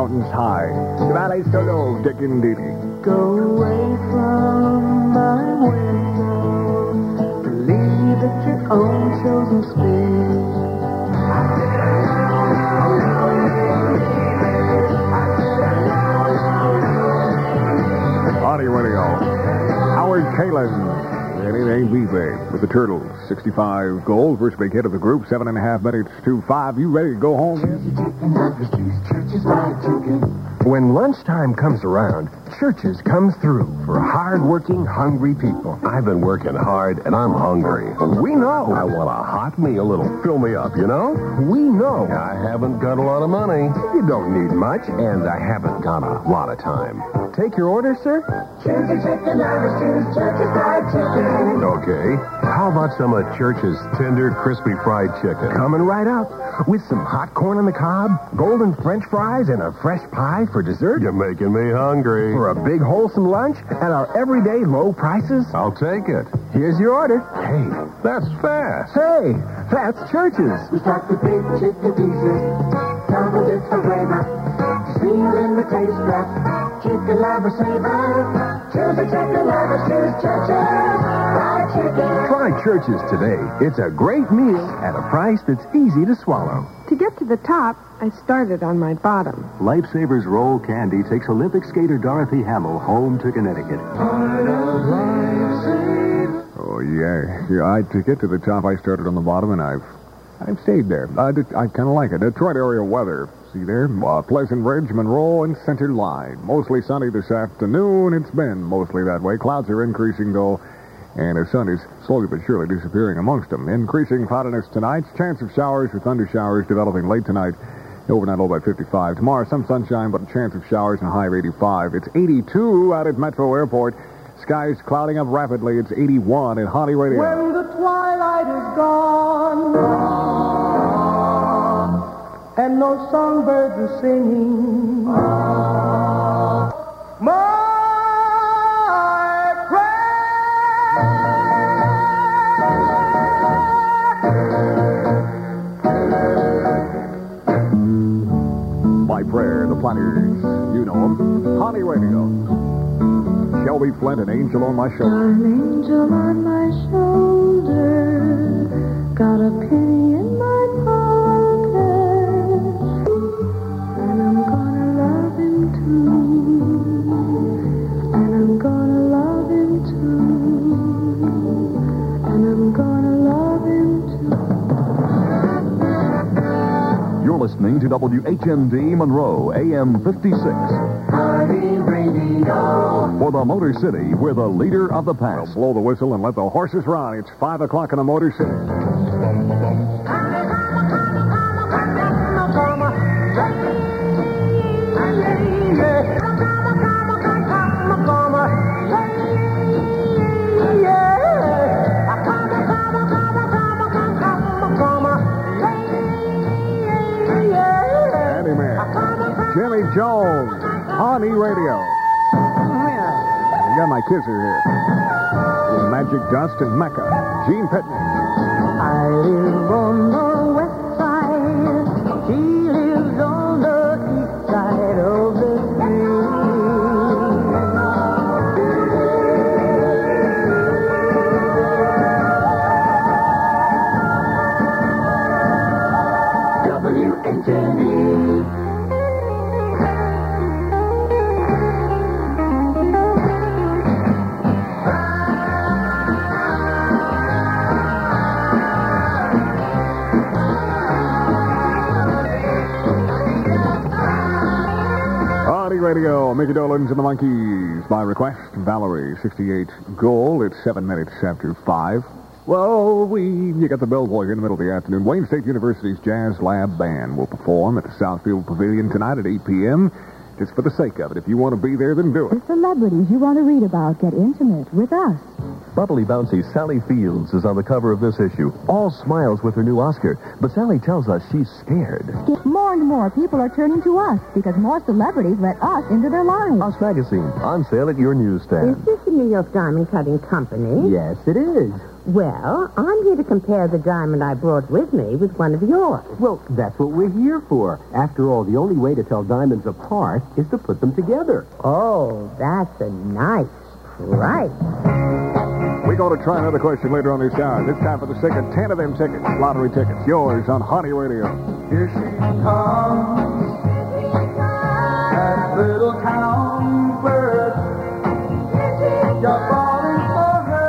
mountains high. The valley so low, Dick and Diddy. Go away from my window. Believe at your own chosen speed. Honey Radio. Howard Kalin. And it ain't me, babe. With the Turtles. 65 goals. First big hit of the group. 7.5 minutes to 5. You ready to go home, man? When lunchtime comes around, Churches comes through for hard-working, hungry people. I've been working hard, and I'm hungry. We know. I want a hot meal that'll fill me up, you know? We know. I haven't got a lot of money. You don't need much. And I haven't got a lot of time. Take your order, sir? Church's chicken, Irish choose Church's fried chicken. Okay. How about some of Church's tender, crispy fried chicken? Coming right up. With some hot corn on the cob, golden French fries, and a fresh pie for dessert. You're making me hungry. For a big, wholesome lunch at our everyday low prices. I'll take it. Here's your order. Hey, that's fast. Hey, that's Church's. We start the big chicken pieces, double dip for flavor. Seal in the taste buds, chicken lover savor. Choose a chicken lover, choose Church's fried chicken. Try Church's today. It's a great meal at a price that's easy to swallow. To get to the top, I started on my bottom. Lifesavers Roll Candy takes Olympic skater Dorothy Hamill home to Connecticut. Oh, yeah. To get to the top, I started on the bottom, and I've stayed there. I kind of like it. Detroit area weather. See there? Pleasant Ridge, Monroe, and Center Line. Mostly sunny this afternoon. It's been mostly that way. Clouds are increasing, though, and the sun is slowly but surely disappearing amongst them. Increasing cloudiness tonight. Chance of showers or thunder showers developing late tonight. Overnight low by 55. Tomorrow, some sunshine, but a chance of showers and a high of 85. It's 82 out at Metro Airport. Skies clouding up rapidly. It's 81 at Honey Radio. When the twilight is gone, and no songbirds are singing, my prayer, the Platters, you know them. Honey Radio. Shelby Flint, an angel on my shoulder. An angel on my shoulder, got a penny in my pocket, and I'm gonna love him too, and I'm gonna love him too, and I'm gonna love him too. You're listening to WHMD Monroe, AM 56. Honey Radio. For the Motor City, we're the leader of the pass. Now blow the whistle and let the horses run. It's 5 o'clock in the Motor City. Jimmy Jones, Honey Radio. You got my kisser here. With Magic Dust and Mecca. Gene Pitney. I live on the west side. She lives on the east side of the WHMD. Radio, Mickey Dolenz and the Monkees. By request, Valerie, 68 goal. It's 7 minutes after 5. Well, you got the bellboy here in the middle of the afternoon. Wayne State University's Jazz Lab Band will perform at the Southfield Pavilion tonight at 8 p.m. Just for the sake of it. If you want to be there, then do it. The celebrities you want to read about get intimate with us. Bubbly bouncy Sally Fields is on the cover of this issue. All smiles with her new Oscar. But Sally tells us she's scared. More and more people are turning to us because more celebrities let us into their lives. Us Magazine, on sale at your newsstand. Is this the New York Diamond Cutting Company? Yes, it is. Well, I'm here to compare the diamond I brought with me with one of yours. Well, that's what we're here for. After all, the only way to tell diamonds apart is to put them together. Oh, that's a nice price. We're going to try another question later on this hour. This time for the second 10 of them tickets, lottery tickets, yours on Honey Radio. Here she comes, that little town bird. You're falling for her.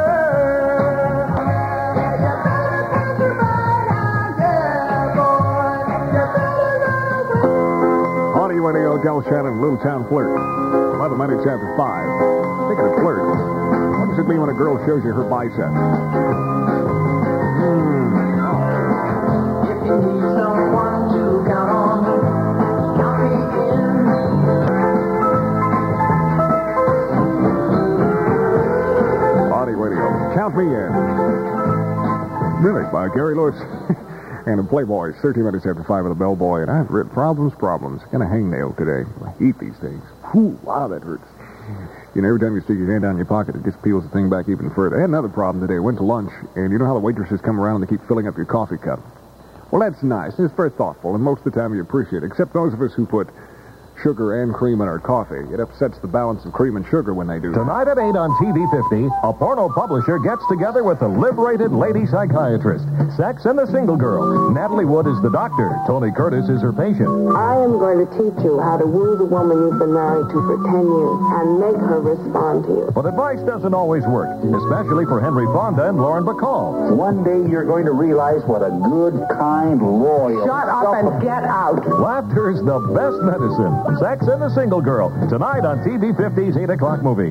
Yeah, you better pass her by now, yeah, boy. You better run away. Honey Radio, Del Shannon, Little Town Flirt. 11 minutes after 5. Speaking of flirt, what does it mean when a girl shows you her bicep? If you need someone to count on, count me in. Honey Radio, count me in. Minute by Gary Lewis and the Playboys. 13 minutes after 5 of the Bellboy, and I've written problems. Got a hangnail today. I hate these things. Whew, wow, that hurts. You know, every time you stick your hand down in your pocket, it just peels the thing back even further. I had another problem today. I went to lunch, and you know how the waitresses come around and they keep filling up your coffee cup? Well, that's nice. It's very thoughtful, and most of the time you appreciate it, except those of us who put sugar and cream in our coffee. It upsets the balance of cream and sugar when they do that. Tonight at 8 on TV 50, a porno publisher gets together with a liberated lady psychiatrist. Sex and the Single Girl. Natalie Wood is the doctor. Tony Curtis is her patient. I am going to teach you how to woo the woman you've been married to for 10 years and make her respond to you. But advice doesn't always work, especially for Henry Fonda and Lauren Bacall. One day you're going to realize what a good, kind, loyal... Shut up and get out. Laughter's the best medicine. Sex and the Single Girl. Tonight on TV 50's 8 o'clock movie.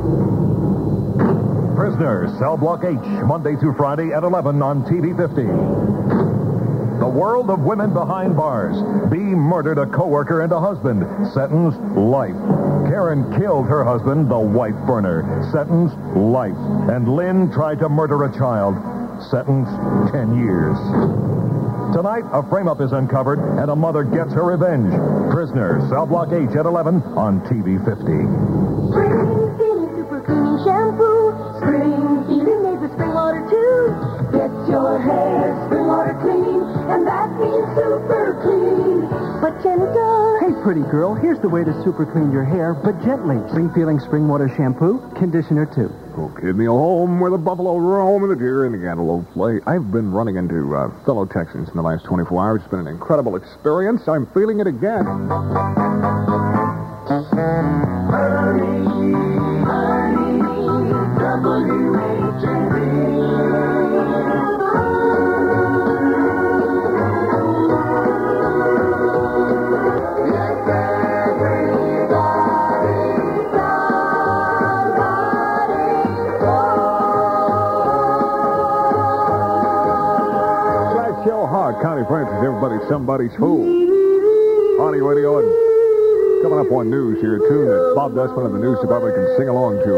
Prisoners, Cell Block H, Monday through Friday at 11 on TV 50. The world of women behind bars. Bee murdered a co-worker and a husband. Sentence, life. Karen killed her husband, the wife burner. Sentence, life. And Lynn tried to murder a child. Sentence, 10 years. Tonight, a frame-up is uncovered, and a mother gets her revenge. Prisoner, Cell Block H at 11 on TV 50. Spring Feeling Super Clean Shampoo. Spring Feeling made with spring water, too. Gets your hair spring water clean, and that means super clean, but gentle. Hey, pretty girl, here's the way to super clean your hair, but gently. Spring Feeling Spring Water Shampoo, conditioner, too. Oh, kid me home where the buffalo roam and the deer and the antelope play. I've been running into fellow Texans in the last 24 hours. It's been an incredible experience. I'm feeling it again. Connie Francis, everybody's somebody's fool. Honey Radio, and coming up on news here, a tune that Bob Dustman of the news department can sing along to.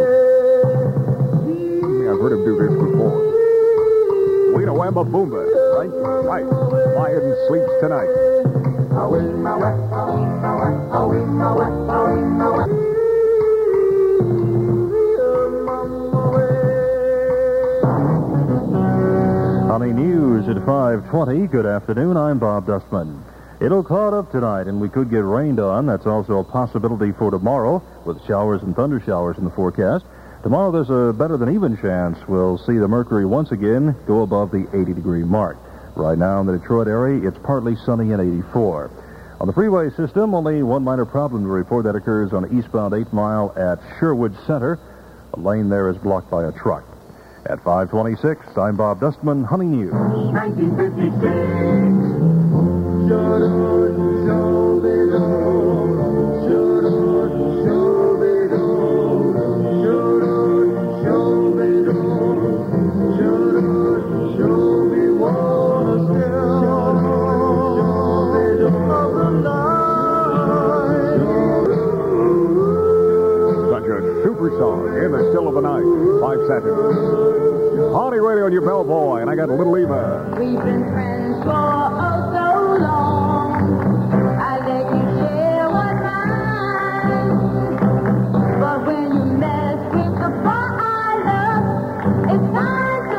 I've heard him do this before. Weena Wamba Boomba, right? Right. Lion sleeps tonight. Honey News at 5:20. Good afternoon. I'm Bob Dustman. It'll cloud up tonight, and we could get rained on. That's also a possibility for tomorrow, with showers and thunder showers in the forecast. Tomorrow, there's a better than even chance we'll see the mercury once again go above the 80-degree mark. Right now in the Detroit area, it's partly sunny and 84. On the freeway system, only one minor problem to report. That occurs on eastbound 8 Mile at Sherwood Center. The lane there is blocked by a truck. At 5:26, I'm Bob Dustman, Honey News. 1956. Such a super song in the still of the night. 5 seconds. Honey Radio and your bellboy, and I got a little Eva. We've been friends for oh so long. I let you share what's mine. But when you mess with the boy I love, it's time to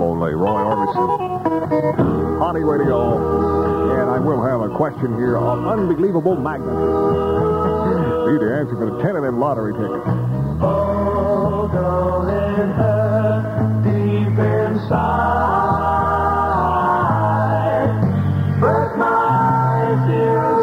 only. Roy Orbison. Honey Radio. And I will have a question here of unbelievable magnitude. Need to answer for the 10 of them lottery tickets. Oh, does it hurt deep inside? But my eyes still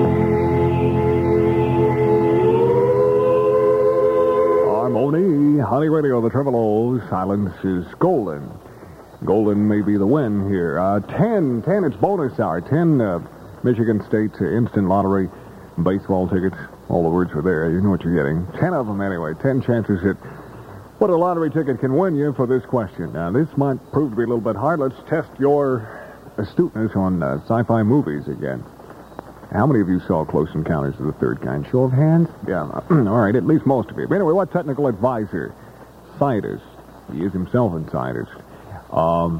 Harmony, Honey Radio, the Tremolo. Silence is golden. Golden may be the win here. 10, it's bonus hour. 10 Michigan State Instant Lottery baseball tickets. All the words are there. You know what you're getting. 10 of them anyway. 10 chances at what a lottery ticket can win you for this question. Now, this might prove to be a little bit hard. Let's test your astuteness on sci-fi movies again. How many of you saw Close Encounters of the Third Kind? Show of hands? Yeah. All right, at least most of you. But anyway, what technical advisor? Scientist. He is himself a scientist. To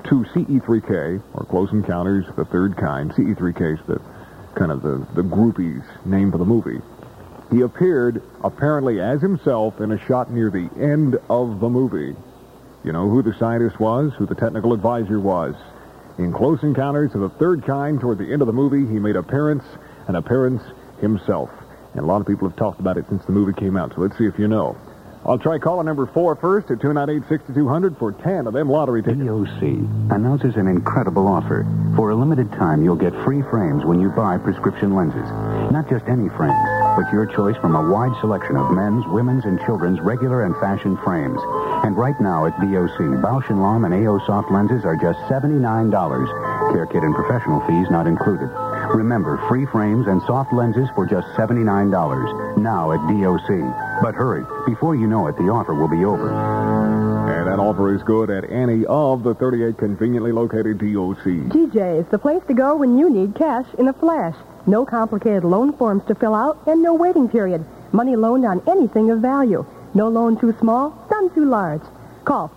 CE3K, or Close Encounters of the Third Kind. CE3K is the kind of the groupie's name for the movie. He appeared, apparently as himself, in a shot near the end of the movie. You know who the scientist was? Who the technical advisor was? In Close Encounters of the Third Kind, toward the end of the movie, he made an appearance himself. And a lot of people have talked about it since the movie came out, so let's see if you know. I'll try caller number 4 first at 298-6200 for 10 of them lottery tickets. DOC announces an incredible offer. For a limited time, you'll get free frames when you buy prescription lenses. Not just any frames, but your choice from a wide selection of men's, women's, and children's regular and fashion frames. And right now at DOC, Bausch & Lomb and AO Soft lenses are just $79. Care kit and professional fees not included. Remember, free frames and soft lenses for just $79. Now at DOC. But hurry, before you know it, the offer will be over. And that offer is good at any of the 38 conveniently located DOCs. GJ's, the place to go when you need cash in a flash. No complicated loan forms to fill out and no waiting period. Money loaned on anything of value. No loan too small, none too large. Call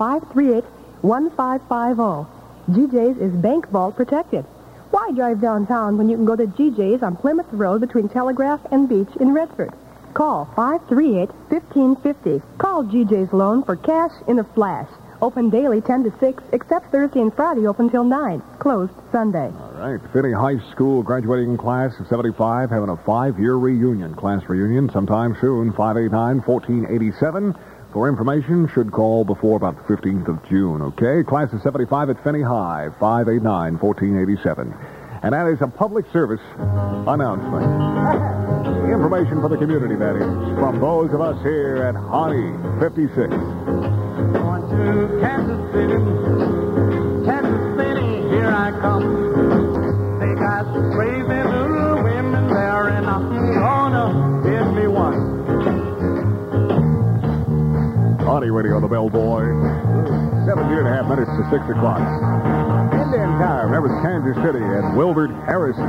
538-1550. GJ's is bank vault protected. Why drive downtown when you can go to GJ's on Plymouth Road between Telegraph and Beach in Redford? Call 538-1550. Call GJ's Loan for cash in a flash. Open daily 10 to 6, except Thursday and Friday open till 9. Closed Sunday. All right. Finney High School graduating class of 75 having a 5-year reunion. Class reunion sometime soon. 589-1487. For information, should call before about the 15th of June, okay? Class of 75 at Finney High, 589-1487. And that is a public service announcement. Information for the community, that is, from those of us here at Honey 56. Going to Kansas City, here I come. They got some crazy little women there, and I'm gonna give me one. Honey Radio, the bellboy. 17.5 minutes to 6 o'clock. Indian time. That was Kansas City and Wilbert Harrison.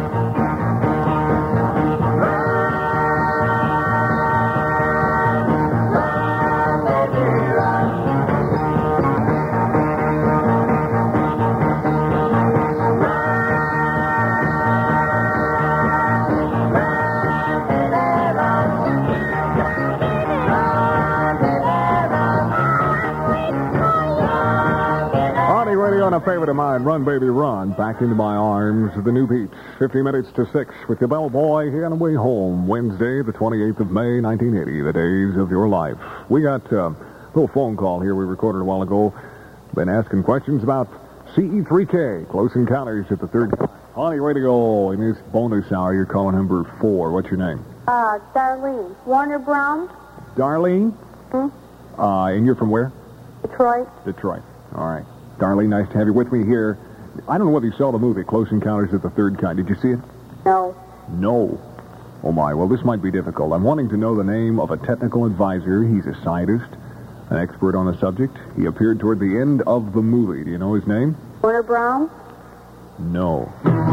A favorite of mine, Run Baby Run, back into my arms of the new beats. 50 minutes to 6 with the bellboy here on the way home. Wednesday, the 28th of May, 1980, the days of your life. We got a little phone call here we recorded a while ago. Been asking questions about CE3K, Close Encounters at the Third Kind. Honey Radio, in this bonus hour, you're calling number 4. What's your name? Darlene. Warner Brown. Darlene? And you're from where? Detroit. Detroit. All right. Darlene, nice to have you with me here. I don't know whether you saw the movie, Close Encounters of the Third Kind. Did you see it? No. No. Oh, my. Well, this might be difficult. I'm wanting to know the name of a technical advisor. He's a scientist, an expert on the subject. He appeared toward the end of the movie. Do you know his name? Warner Brown? No.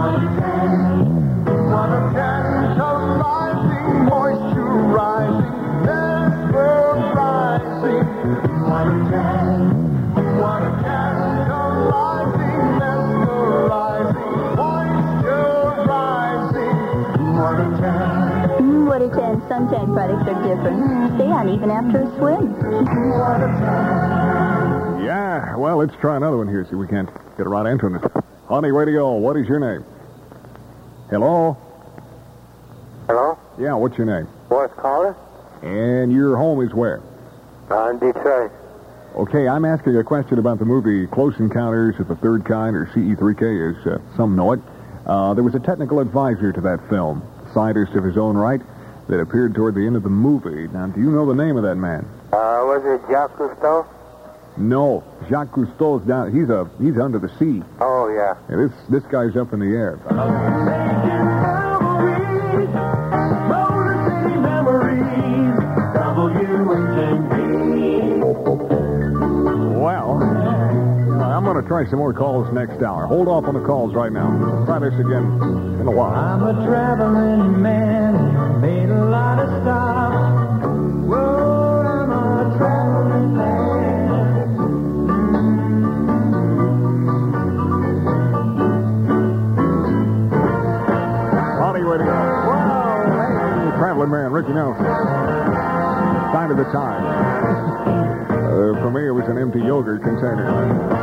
Water and sunshine products are different. Stay on even after a swim. Yeah, Well, let's try another one here. See, we can't get a right answer on this. Honey Radio, what is your name? Hello? Hello? Yeah, what's your name? Boris Caller? And your home is where? In Detroit. Okay, I'm asking a question about the movie Close Encounters of the Third Kind, or CE3K, as some know it. There was a technical advisor to that film, scientist of his own right, that appeared toward the end of the movie. Now, do you know the name of that man? Was it Jacques Cousteau? No, Jacques Cousteau's down. He's under the sea. Oh, yeah. Yeah, this guy's up in the air. Well, I'm going to try some more calls next hour. Hold off on the calls right now. Try this again in a while. I'm a traveling man, made a lot of stops. Whoa, I'm a traveling man. Honey, way to go. Whoa, hey, traveling man, Ricky Nelson. Sign of the time. For me, it was an empty yogurt container.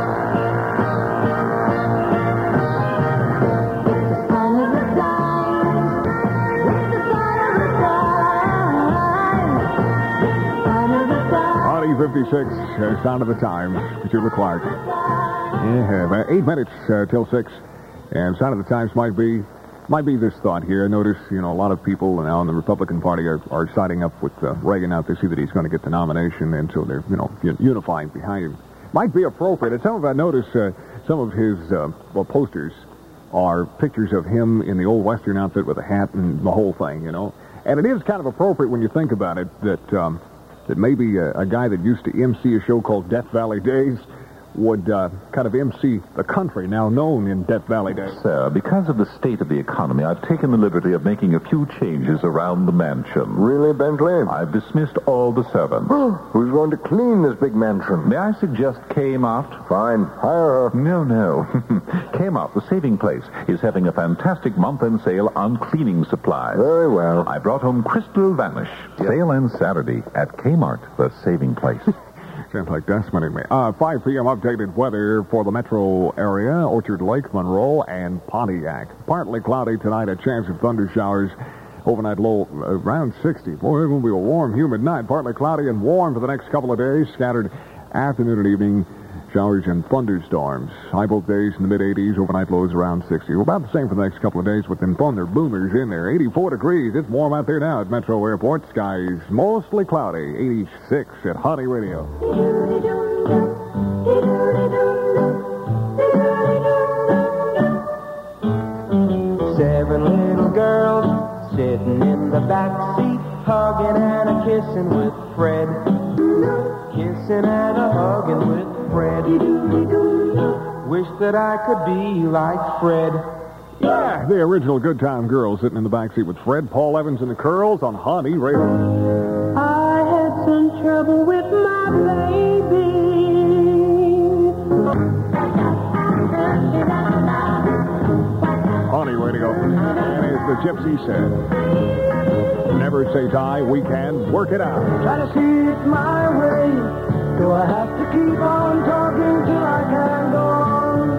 Audi 56, Sound of the Times, Petula Clark. Yeah, about 8 minutes till 6. And Sound of the Times might be this thought here. I notice, a lot of people now in the Republican Party are siding up with Reagan out to see that he's going to get the nomination, and so they're, unifying behind him. Might be appropriate. And some of I notice some of his posters are pictures of him in the old Western outfit with a hat and the whole thing, And it is kind of appropriate when you think about it that maybe a guy that used to MC a show called Death Valley Days would kind of MC the country now known in Death Valley Days. Sir, because of the state of the economy, I've taken the liberty of making a few changes around the mansion. Really, Bentley? I've dismissed all the servants. Who's going to clean this big mansion? May I suggest Kmart? Fine. Hire her. No. Kmart, the saving place, is having a fantastic month-end sale on cleaning supplies. Very well. I brought home Crystal Vanish. Yep. Sale ends Saturday at Kmart, the saving place. Sounds like that's money to me. 5 p.m. updated weather for the metro area, Orchard Lake, Monroe, and Pontiac. Partly cloudy tonight, a chance of thunder showers. Overnight low around 60. Boy, it will be a warm, humid night. Partly cloudy and warm for the next couple of days. Scattered afternoon and evening showers and thunderstorms. High both days in the mid-80s. Overnight lows around 60. Well, about the same for the next couple of days with them thunder boomers in there. 84 degrees. It's warm out there now at Metro Airport. Skies mostly cloudy. 86 at Honey Radio. Seven little girls sitting in the back seat, hugging and a-kissing with Fred. Kissing and a-hugging with Fred. Wish that I could be like Fred. Yeah, the original Good Time Girls sitting in the backseat with Fred, Paul Evans, and the Curls on Honey Radio. I had some trouble with my baby. Honey Radio. And as the Gypsy said, never say die, we can work it out. Try to see it my way. Do I have to keep on talking till I can go on?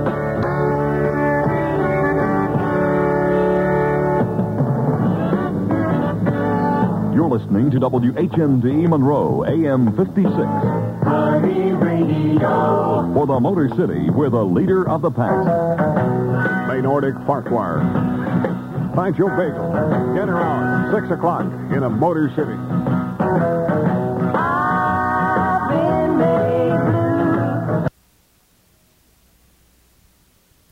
You're listening to WHMD Monroe, AM 56. Honey Radio. For the Motor City, we're the leader of the pack. Bay Nordic Farquhar. Find your bagel. Get around 6 o'clock in a Motor City.